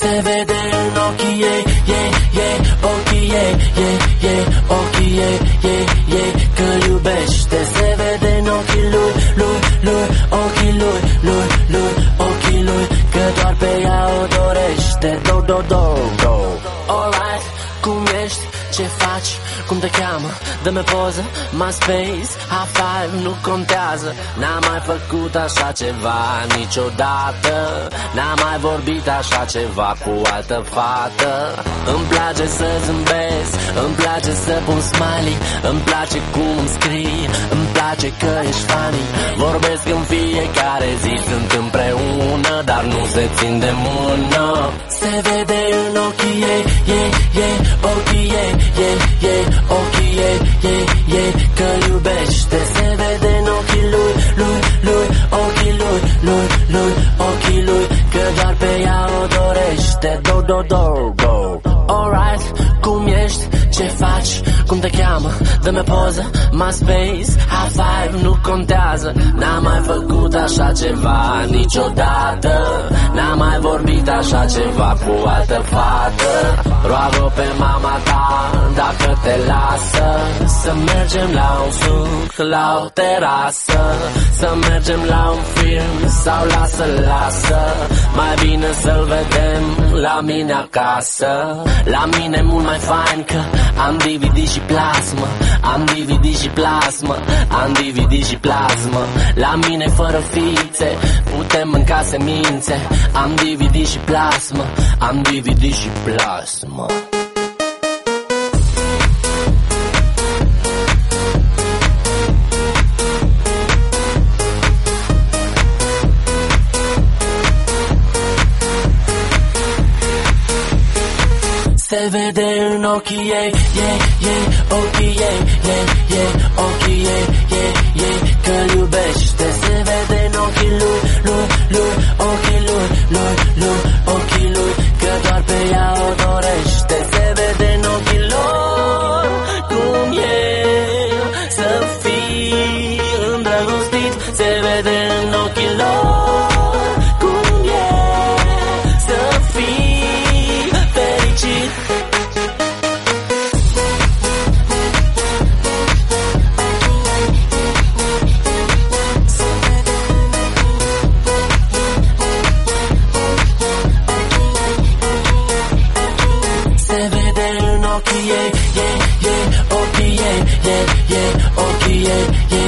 Se vede în ochii ei, ochii ei, ochii ei, că iubește. Se vede în ochii lui, ochii lui, ochii lui, că doar pe ea o dorește. Do. Alright, cum ești? Ce faci? Cum te cheamă? Dă-mi poză, MySpace, high five, nu contează. N-am mai făcut așa ceva niciodată. N-am mai vorbit așa ceva cu altă fată. Îmi place să zâmbesc, îmi place să pun smiley, îmi place cum îmi scrii, îmi place că ești funny. Vorbesc în fiecare zi, sunt împreună, dar nu se țin de mână. Se vede în ochii ei, ochii ei, ochii ei, că iubește. Se vede în ochii lui, ochii lui, ochii lui, că doar pe ea o dorește. Do. Alright, cum ești? Ce faci? Cum te cheamă? Dă-mi poză, MySpace, high five, nu contează. N-am mai făcut așa ceva niciodată. N-am mai vorbit așa ceva cu altă fată. Roagă pe mama ta, dacă te lasă, să mergem la un suc, la o terasă, să mergem la un film sau lasă. Mai bine să-l vedem la mine acasă. La mine e mult mai fain că am DVD și plasmă, am DVD și plasmă, am DVD și plasmă. La mine fără fițe, putem mânca semințe. Am DVD și plasmă, am DVD și plasmă. Se vede în ochii ei, ochii ei, ochii ei, că iubește. Se vede în ochii lui, ochii lui, ochii lui, că doar pe ea o dorește. Se vede în ochii lor cum e să fii îndrăgostit. Se vede în ochii lor cum e să fii fericit. Se vede în ochii ei, ochii ei, ochii ei,